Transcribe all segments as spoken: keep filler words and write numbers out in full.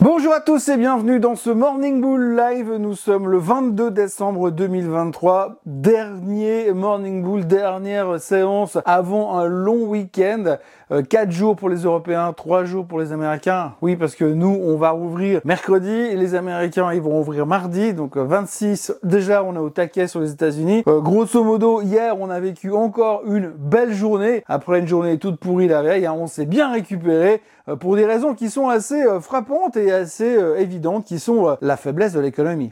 Bonjour à tous et bienvenue dans ce Morning Bull Live. Nous sommes le vingt-deux décembre deux mille vingt-trois, dernier Morning Bull, dernière séance avant un long week-end. Euh, quatre jours pour les Européens, trois jours pour les Américains. Oui, parce que nous, on va ouvrir mercredi et les Américains, ils vont ouvrir mardi. Donc euh, vingt-six, déjà, on est au taquet sur les États-Unis. Euh, grosso modo, hier, on a vécu encore une belle journée. Après une journée toute pourrie la veille, hein, on s'est bien récupéré euh, pour des raisons qui sont assez euh, frappantes et assez euh, évidentes, qui sont euh, la faiblesse de l'économie.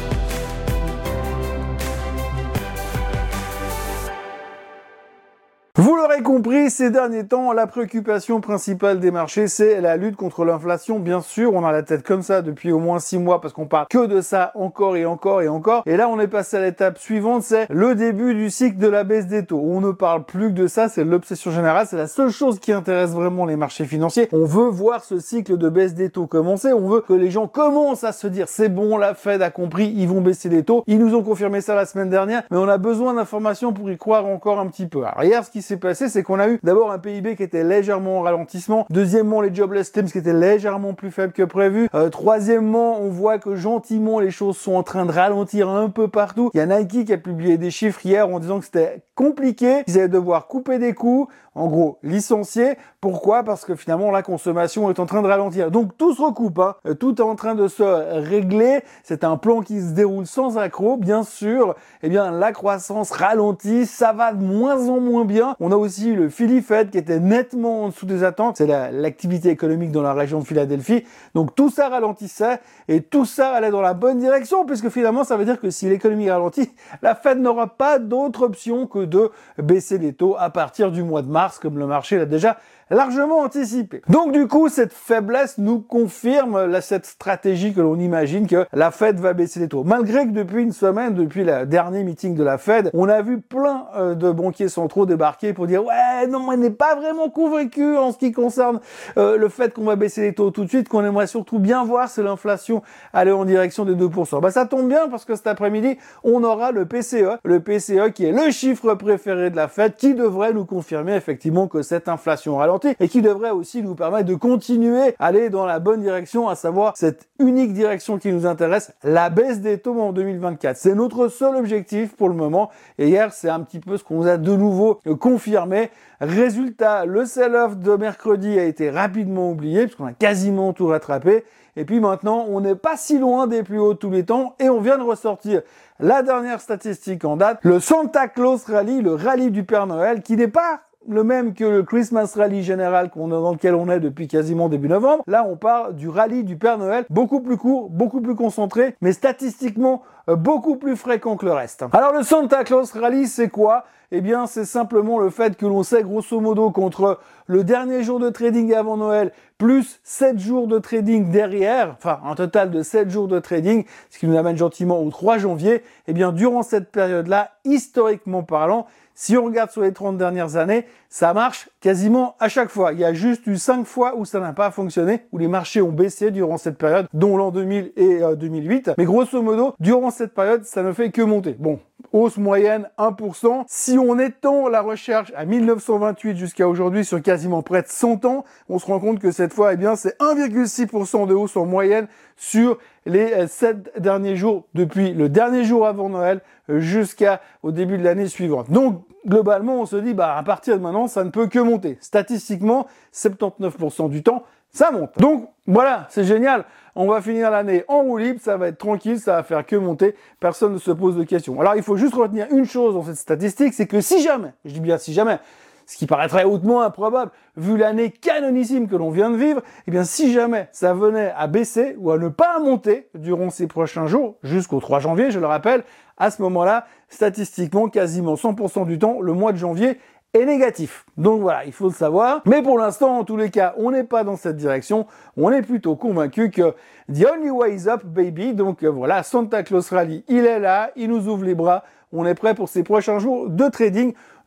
Vous l'aurez compris, ces derniers temps, la préoccupation principale des marchés, c'est la lutte contre l'inflation. Bien sûr, on a la tête comme ça depuis au moins six mois parce qu'on parle que de ça encore et encore et encore. Et là, on est passé à l'étape suivante, c'est le début du cycle de la baisse des taux. On ne parle plus que de ça, c'est l'obsession générale, c'est la seule chose qui intéresse vraiment les marchés financiers. On veut voir ce cycle de baisse des taux commencer, on veut que les gens commencent à se dire c'est bon, la Fed a compris, ils vont baisser les taux. Ils nous ont confirmé ça la semaine dernière, mais on a besoin d'informations pour y croire encore un petit peu. Alors hier, ce qui s'est passé, c'est qu'on a eu d'abord un P I B qui était légèrement en ralentissement, deuxièmement les jobless claims qui étaient légèrement plus faibles que prévu, euh, troisièmement on voit que gentiment les choses sont en train de ralentir un peu partout. Il y a Nike qui a publié des chiffres hier en disant que c'était compliqué, qu'ils allaient devoir couper des coûts, en gros licencier. Pourquoi? Parce que finalement la consommation est en train de ralentir. Donc tout se recoupe, hein. Tout est en train de se régler. C'est un plan qui se déroule sans accroc, bien sûr. Eh bien la croissance ralentit, ça va de moins en moins bien. On a aussi le Philly Fed qui était nettement en dessous des attentes. C'est la, l'activité économique dans la région de Philadelphie. Donc tout ça ralentissait et tout ça allait dans la bonne direction, puisque finalement ça veut dire que si l'économie ralentit, la Fed n'aura pas d'autre option que de baisser les taux à partir du mois de mars, comme le marché l'a déjà largement anticipé. Donc du coup, cette faiblesse nous confirme là, cette stratégie que l'on imagine que la Fed va baisser les taux. Malgré que depuis une semaine, depuis le dernier meeting de la Fed, on a vu plein euh, de banquiers centraux débarquer pour dire « Ouais, non, on n'est pas vraiment convaincu en ce qui concerne euh, le fait qu'on va baisser les taux tout de suite, qu'on aimerait surtout bien voir c'est l'inflation aller en direction des deux pour cent. » Bah ça tombe bien parce que cet après-midi, on aura le P C E, le P C E qui est le chiffre préféré de la Fed, qui devrait nous confirmer effectivement que cette inflation ralentit et qui devrait aussi nous permettre de continuer à aller dans la bonne direction, à savoir cette unique direction qui nous intéresse, la baisse des taux en deux mille vingt-quatre. C'est notre seul objectif pour le moment. Et hier, c'est un petit peu ce qu'on nous a de nouveau confirmé. Résultat, le sell-off de mercredi a été rapidement oublié puisqu'on a quasiment tout rattrapé. Et puis maintenant, on n'est pas si loin des plus hauts de tous les temps et on vient de ressortir la dernière statistique en date, le Santa Claus Rally, le rallye du Père Noël, qui n'est pas le même que le Christmas Rally général qu'on, dans lequel on est depuis quasiment début novembre. Là, on parle du rallye du Père Noël, beaucoup plus court, beaucoup plus concentré, mais statistiquement euh, beaucoup plus fréquent que le reste. Alors le Santa Claus Rally, c'est quoi? Eh bien, c'est simplement le fait que l'on sait grosso modo qu'entre le dernier jour de trading avant Noël plus sept jours de trading derrière, enfin un total de sept jours de trading, ce qui nous amène gentiment au trois janvier, eh bien durant cette période-là, historiquement parlant, si on regarde sur les trente dernières années, ça marche quasiment à chaque fois. Il y a juste eu cinq fois où ça n'a pas fonctionné, où les marchés ont baissé durant cette période, dont l'an deux mille et euh, deux mille huit. Mais grosso modo, durant cette période, ça ne fait que monter. Bon, hausse moyenne un pour cent. Si on étend la recherche à mille neuf cent vingt-huit jusqu'à aujourd'hui sur quasiment près de cent ans, on se rend compte que cette fois, eh bien, c'est un virgule six pour cent de hausse en moyenne sur les sept derniers jours, depuis le dernier jour avant Noël jusqu'au début de l'année suivante. Donc, globalement, on se dit, bah, à partir de maintenant, ça ne peut que monter. Statistiquement, soixante-dix-neuf pour cent du temps, ça monte. Donc, voilà, c'est génial. On va finir l'année en roue libre, ça va être tranquille, ça va faire que monter. Personne ne se pose de questions. Alors, il faut juste retenir une chose dans cette statistique, c'est que si jamais, je dis bien si jamais, ce qui paraîtrait hautement improbable, vu l'année canonissime que l'on vient de vivre, eh bien, si jamais ça venait à baisser ou à ne pas monter durant ces prochains jours, jusqu'au trois janvier, je le rappelle, à ce moment-là, statistiquement, quasiment cent pour cent du temps, le mois de janvier est négatif. Donc voilà, il faut le savoir. Mais pour l'instant, en tous les cas, on n'est pas dans cette direction. On est plutôt convaincu que the only way is up, baby. Donc euh, voilà, Santa Claus Rally, il est là, il nous ouvre les bras. On est prêt pour ces prochains jours de trading.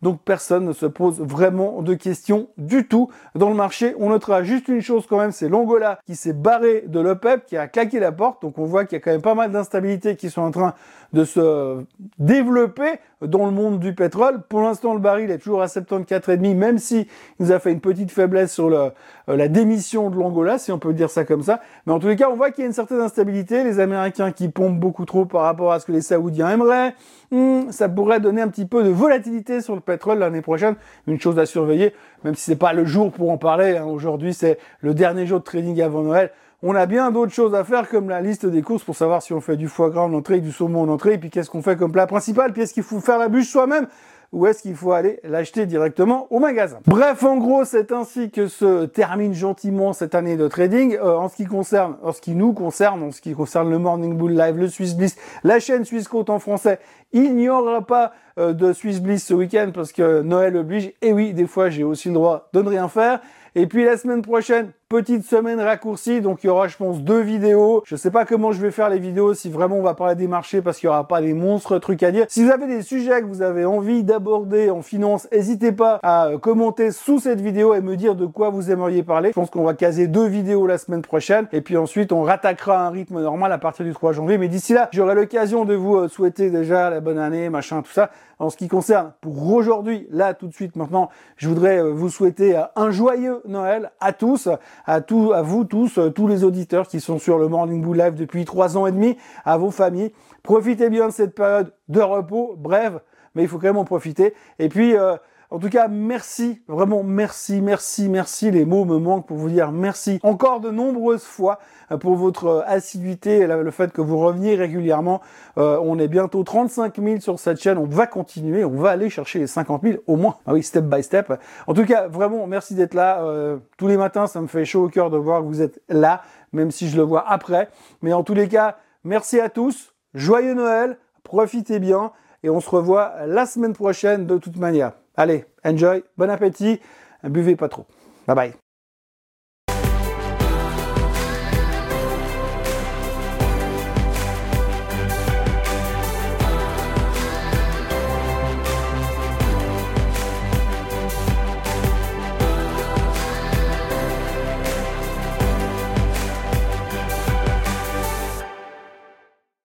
donc personne ne se pose vraiment de questions du tout dans le marché. On notera juste une chose quand même, c'est l'Angola qui s'est barré de l'OPEP, qui a claqué la porte, donc on voit qu'il y a quand même pas mal d'instabilités qui sont en train de se développer dans le monde du pétrole. Pour l'instant, le baril est toujours à soixante-quatorze virgule cinq, même si il nous a fait une petite faiblesse sur le, euh, la démission de l'Angola, si on peut dire ça comme ça. Mais en tous les cas, on voit qu'il y a une certaine instabilité. Les Américains qui pompent beaucoup trop par rapport à ce que les Saoudiens aimeraient. Hum, ça pourrait donner un petit peu de volatilité sur le pétrole l'année prochaine. Une chose à surveiller, même si c'est pas le jour pour en parler. Hein. Aujourd'hui, c'est le dernier jour de trading avant Noël. On a bien d'autres choses à faire, comme la liste des courses pour savoir si on fait du foie gras en entrée, du saumon en entrée, et puis qu'est-ce qu'on fait comme plat principal, puis est-ce qu'il faut faire la bûche soi-même, ou est-ce qu'il faut aller l'acheter directement au magasin. Bref, en gros, c'est ainsi que se termine gentiment cette année de trading. Euh, en ce qui concerne, en ce qui nous concerne, en ce qui concerne le Morning Bull Live, le Swiss Bliss, la chaîne Suisse Côte en français, il n'y aura pas euh, de Swiss Bliss ce week-end parce que Noël oblige. Et oui, des fois, j'ai aussi le droit de ne rien faire. Et puis la semaine prochaine, petite semaine raccourcie, donc il y aura, je pense, deux vidéos. Je sais pas comment je vais faire les vidéos, si vraiment on va parler des marchés, parce qu'il y aura pas des monstres trucs à dire. Si vous avez des sujets que vous avez envie d'aborder en finance, n'hésitez pas à commenter sous cette vidéo et me dire de quoi vous aimeriez parler. Je pense qu'on va caser deux vidéos la semaine prochaine, et puis ensuite on rattaquera un rythme normal à partir du trois janvier. Mais d'ici là, j'aurai l'occasion de vous souhaiter déjà la bonne année, machin, tout ça. En ce qui concerne pour aujourd'hui, là tout de suite maintenant, je voudrais vous souhaiter un joyeux Noël à tous, à tous, à vous tous, tous les auditeurs qui sont sur le Morning Bull Live depuis trois ans et demi, à vos familles. Profitez bien de cette période de repos, brève, mais il faut quand même en profiter. Et puis, euh, en tout cas, merci, vraiment merci, merci, merci. Les mots me manquent pour vous dire merci encore de nombreuses fois pour votre assiduité et le fait que vous reveniez régulièrement. Euh, on est bientôt trente-cinq mille sur cette chaîne. On va continuer, on va aller chercher les cinquante mille au moins. Ah oui, step by step. En tout cas, vraiment, merci d'être là. Euh, tous les matins, ça me fait chaud au cœur de voir que vous êtes là, même si je le vois après. Mais en tous les cas, merci à tous. Joyeux Noël. Profitez bien. Et on se revoit la semaine prochaine de toute manière. Allez, enjoy, bon appétit, buvez pas trop. Bye bye.